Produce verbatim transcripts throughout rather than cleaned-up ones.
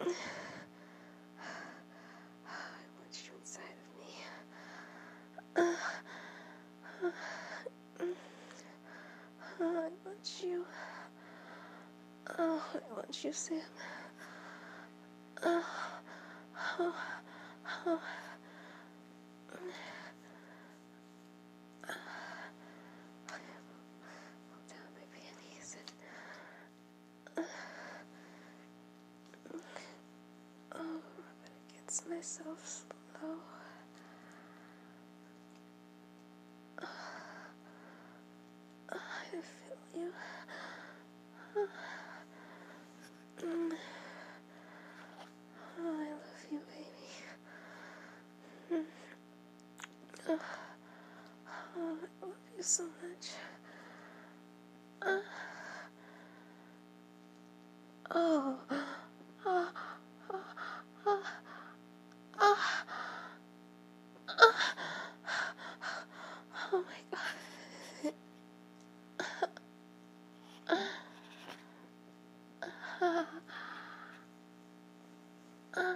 want you inside of me. Uh, uh, I want you. Oh, I want you, Sam. Oh, oh, oh. Down my panties and oh, rub it against myself slow. Oh, I feel you. Oh, mm. Oh, I love you, baby. Mm. Oh, oh, I love you so much. Uh, oh, oh, oh, oh, oh, oh, oh my God. Uh, uh,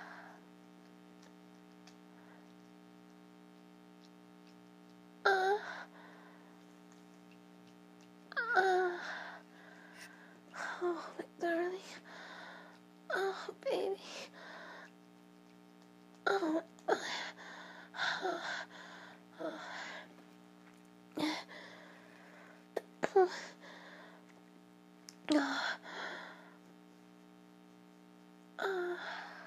uh, uh, oh, my darling. Oh, baby. Oh, uh, oh, oh. Oh, uh,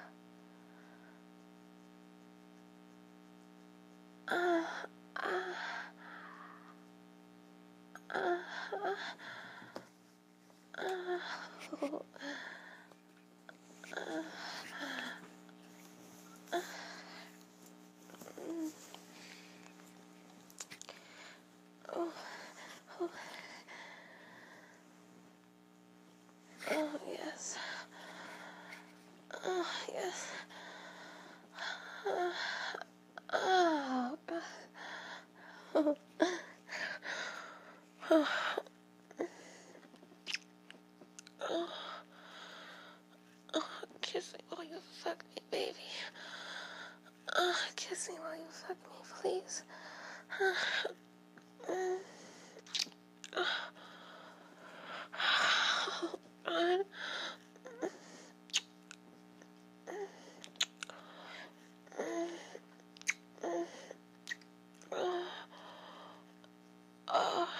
uh, uh, uh, uh, oh, uh, uh, mm, oh, oh, oh, yes. Oh, yes. Uh, oh, God. Oh, oh, oh, oh, kiss me while you fuck me, baby. Oh, kiss me while you fuck me, please. Uh, mm, oh, oh, God. Oh,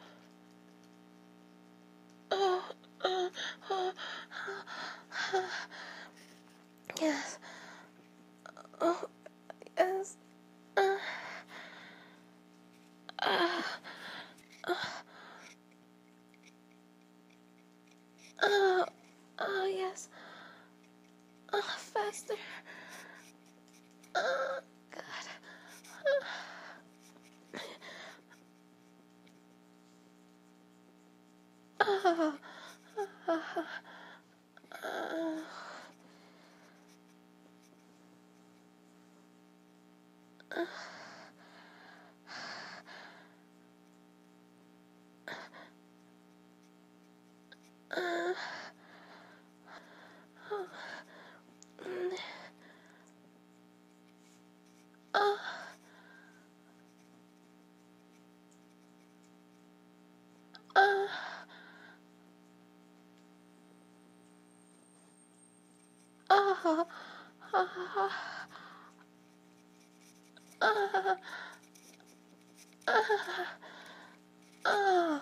oh, oh, oh, oh, yes. Oh, yes. Uh, uh, uh, oh, oh, yes. Oh, faster. Oh, God. Oh, oh, oh, oh. Uh, oh, mm, oh, oh, oh, oh, oh, oh, oh,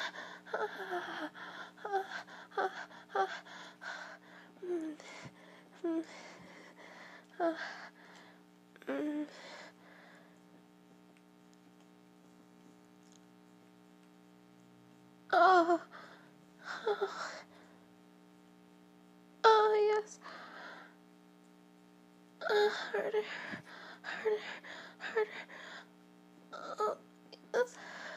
oh, mm, mm, oh, mm, oh, oh, oh, yes. Uh, harder, harder, harder. Oh, yes.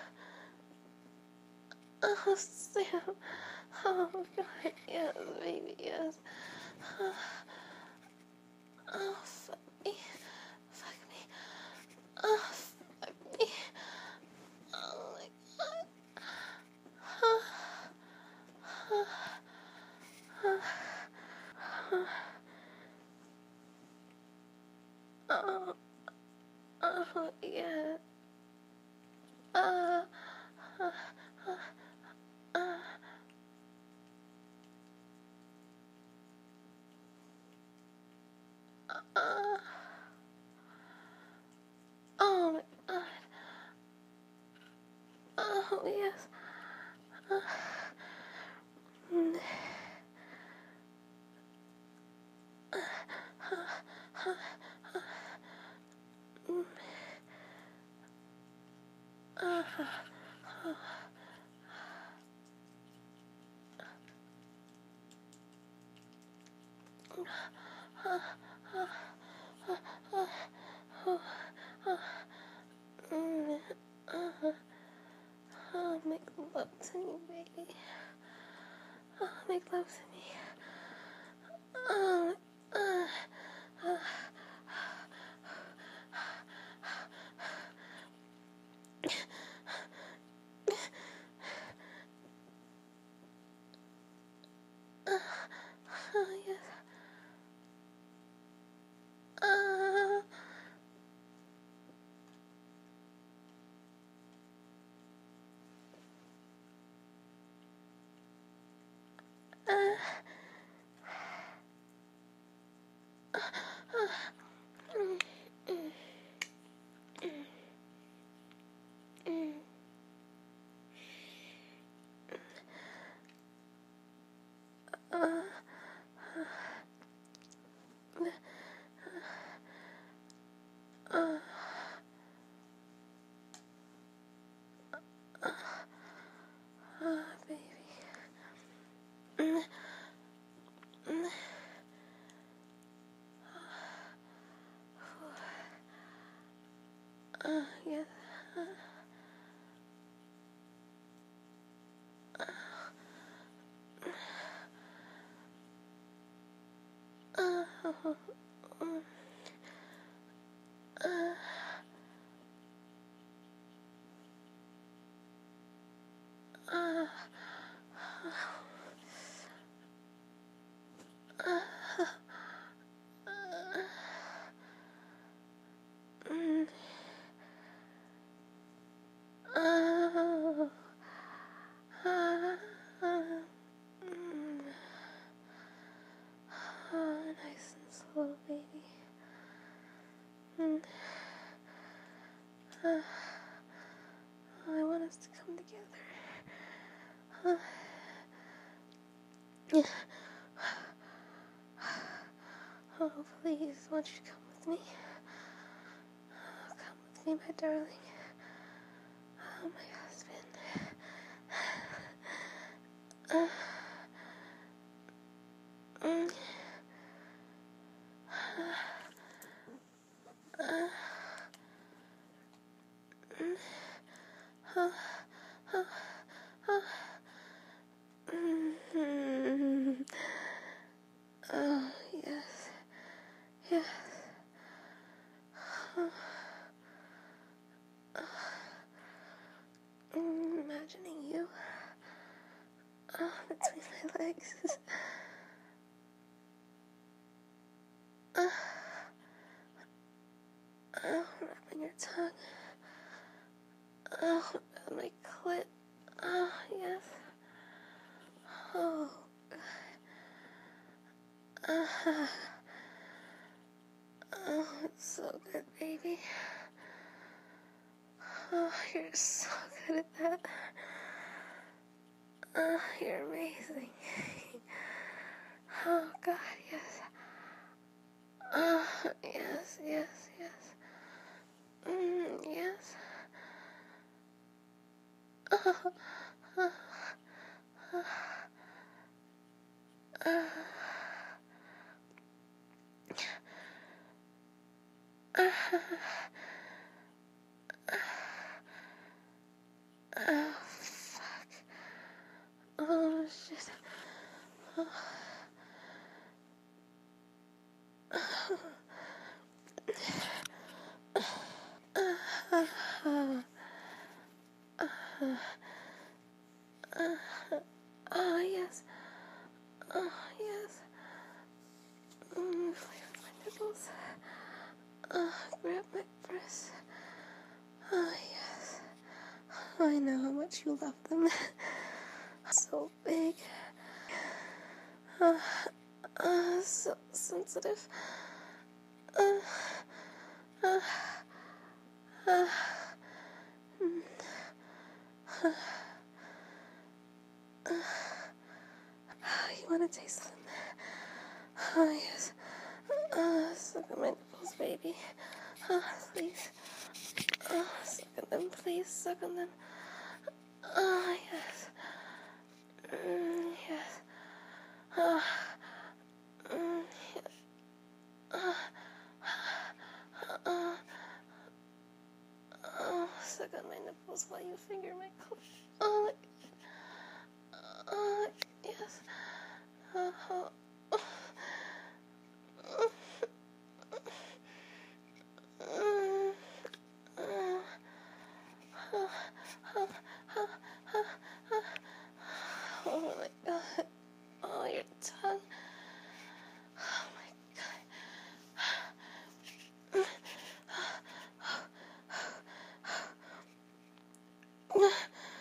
Oh, Sam. Oh, God, yes, baby, yes. Oh, oh, fuck me. Fuck me. Oh, fuck me. Oh, my God. Oh, oh, oh, oh. Oh, yes. Uh, mm. Uh, uh, uh, uh, mm. Uh, uh, uh. Uh, uh, uh, uh, uh, uh, mm, uh, uh, make love to me, baby. Uh, make love to me. Uh, uh, uh, uh, uh, yes. Uh, uh, mm, mm, mm, mm. Uh, uh, uh, baby. Mm, mm. Uh, yes. Uh, uh, uh, uh, uh, uh, mm, uh, uh, mm. Oh, nice and slow, baby. Mm. Uh, I want us to come together. Uh, yeah. Oh, please, won't you come with me? Oh, come with me, my darling. Oh, my husband. Uh, mm, uh, mm, uh, uh, uh, mm, oh, yes, yes. Uh, uh, mm, imagining you uh, between my legs. Uh, oh, wrapping your tongue. Oh, my clit. Oh, yes. Oh, uh, oh, it's so good, baby. Oh, you're so good at that. Oh, you're amazing. Oh, God, yes. Oh, yes, yes, yes. Mm, yes. Oh, oh, oh, oh. Uh, oh, fuck. Oh, shit. Oh. Uh, uh, uh, uh, uh, oh, yes. Oh, yes. Mm, play with my nipples. Oh, grab my breasts. Oh, yes. I know how much you love them. So big. Uh, uh, so sensitive. Uh, uh, uh, mm, You want to taste them? Oh, yes. Uh, suck on my nipples, baby. Oh, please. Oh, suck on them, please. Suck on them. Oh, yes. Mm, yes. Oh, mm, yes. Oh, oh, oh, suck on my nipples while you finger my clit. Oh, my Oh, yes. Uh, oh. Oh my god. Oh, your tongue. Oh my god.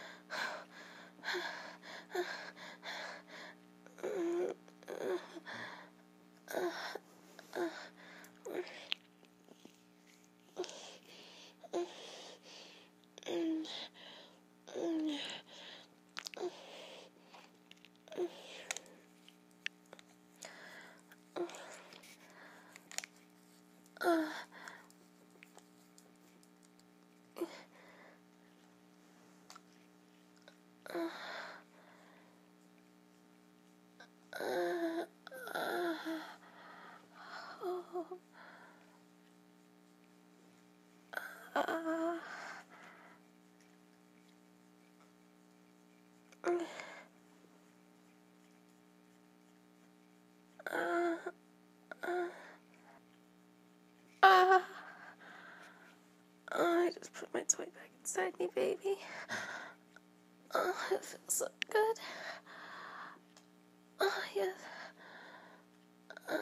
Ah. Oh, I just put my toy back inside me, baby. Oh, it feels so good. Oh, yes. Uh,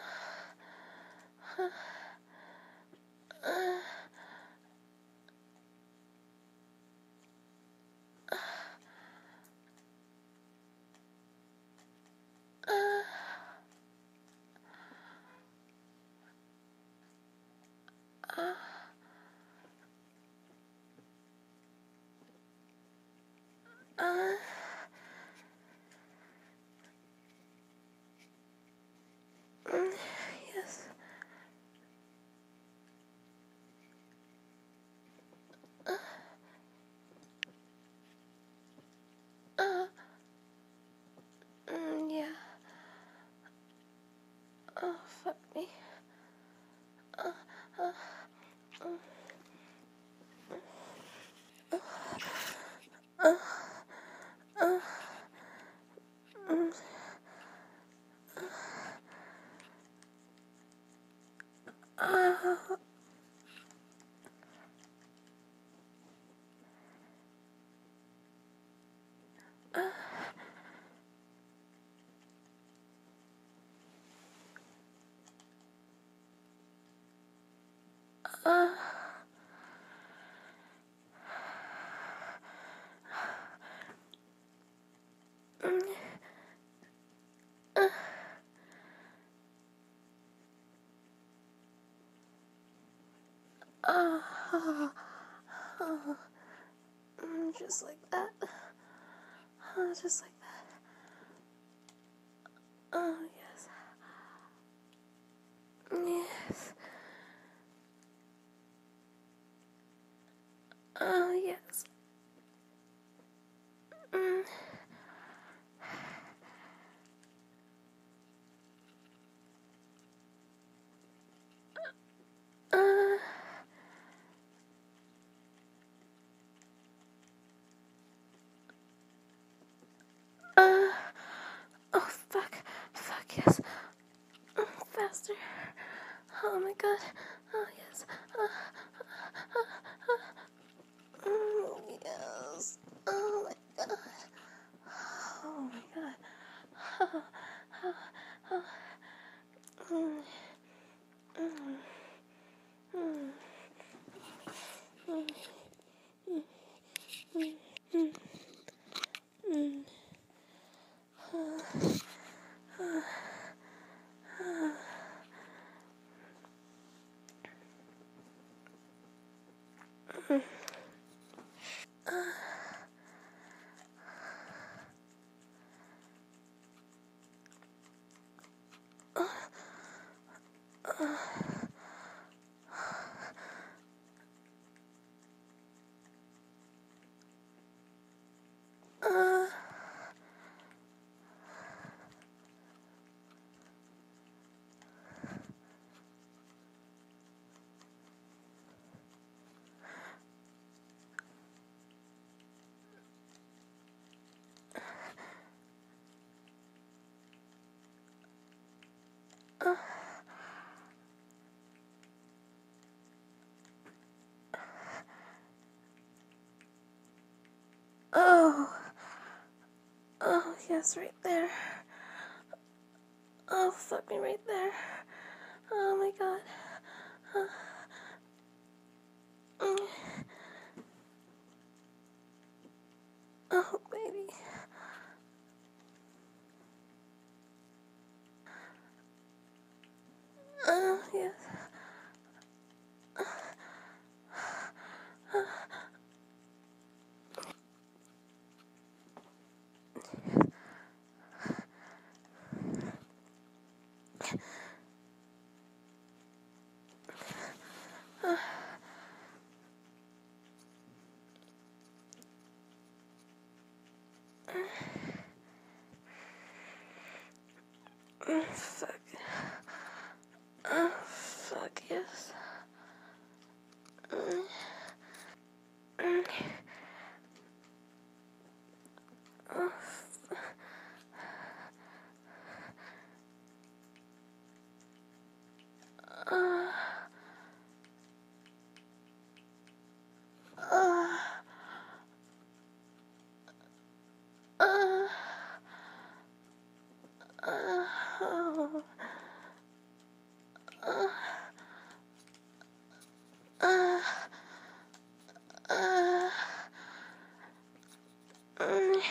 uh, uh, uh, uh, uh, mm, yes. Uh, uh, mm, yeah. Oh, fuck me. Uh, uh, mm, uh, uh, mm, uh, uh, mm, uh, uh, uh, uh, mm, just like that. Uh, just like that. Oh, yes. Yes. Oh, yes. Mm. Uh, uh, oh, fuck. Fuck, yes. Mm, faster. Oh, my God. Oh, yes. Uh, mm, yes. Oh, my God. Oh, my God. Oh, oh, oh. Mm, mm, mm, mm, mm, mm. yes, right there. Oh, fuck me right there. Oh my god. Uh, mm. Oh, baby. Oh, yes. Mm, fuck. Oh, fuck, yes. Mm, mm. Oh, uh, uh, uh, uh, oh, uh, uh, uh, mm,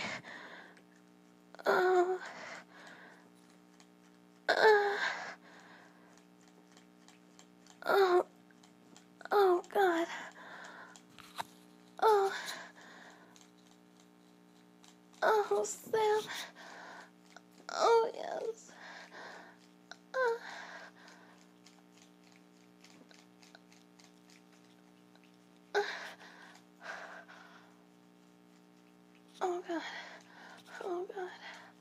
oh, uh, oh, oh, God. Oh, oh, Sam. Oh, yes. Uh, uh, oh, God. Oh, God.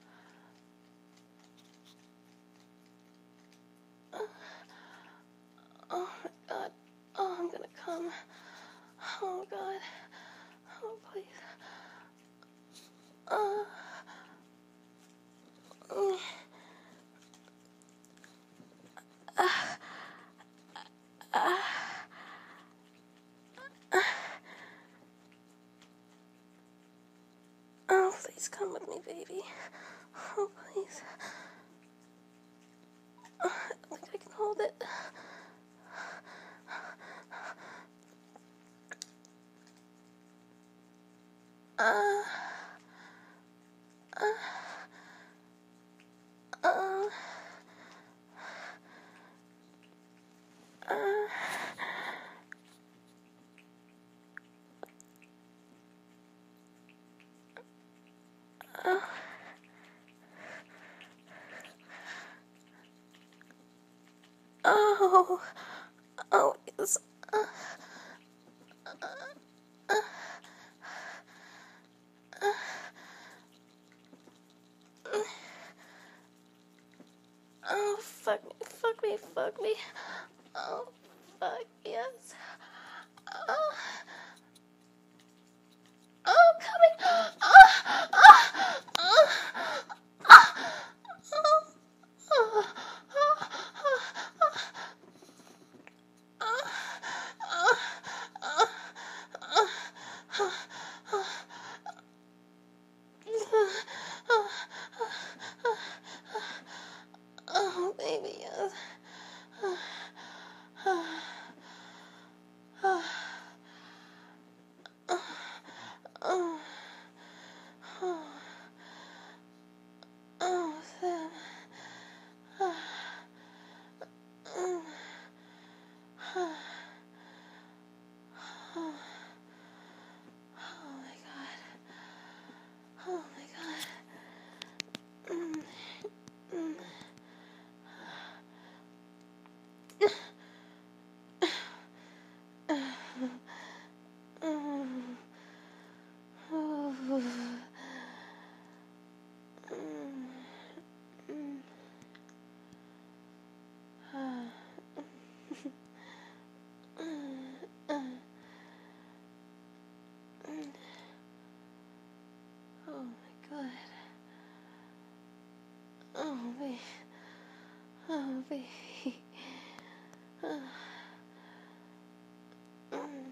Uh, oh, my God. Oh, I'm gonna come. Oh, God. Oh, please. Uh, mm, uh, uh, uh, oh, please come with me, baby. Oh, please. Oh, I don't think I can hold it. Uh, uh, uh, uh, uh, oh, oh, yes. Uh, uh, uh, uh, oh, fuck me, fuck me, fuck me. Oh, fuck, yes. Oh, oh, coming. Oh, oh, oh, oh, oh, oh, oh, baby, yes. Oh, oh, oh, Sam. Oh, oh my god. Oh my god. Mm, mm. Mm, oh, mm, mm. Ah, mm, uh, mm. Oh my god. Oh, baby. Oh, baby. Uh, mm,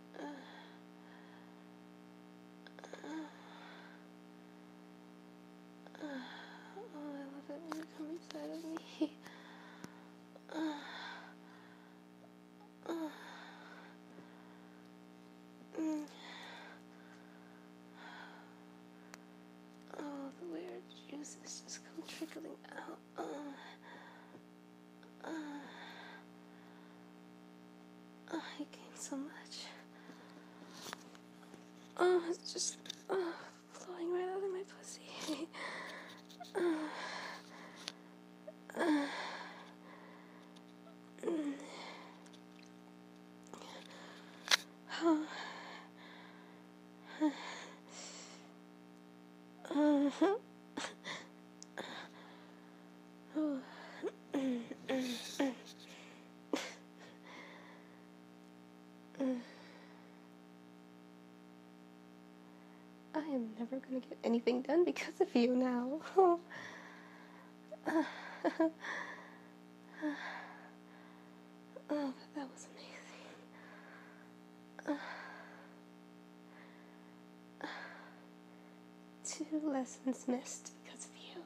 uh, uh. so much. Oh, it's just oh, flowing right out of my pussy. uh, uh, mm. Oh. Uh-huh. Oh. Mm, mm, mm. Mm. I am never gonna get anything done because of you now. Oh, uh, oh, but that was amazing. Uh, uh, two lessons missed because of you.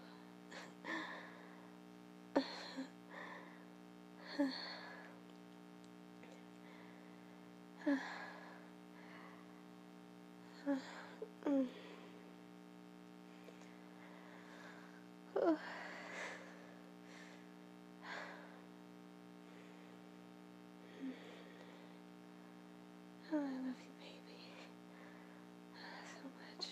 Mm. Oh. Oh, I love you, baby. So much.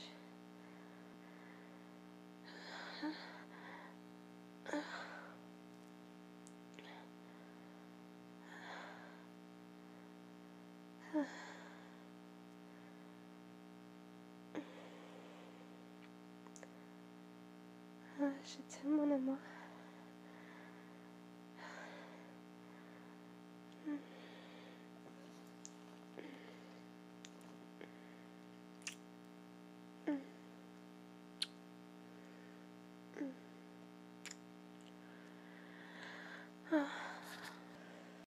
Ah, je t'aime, mon amour.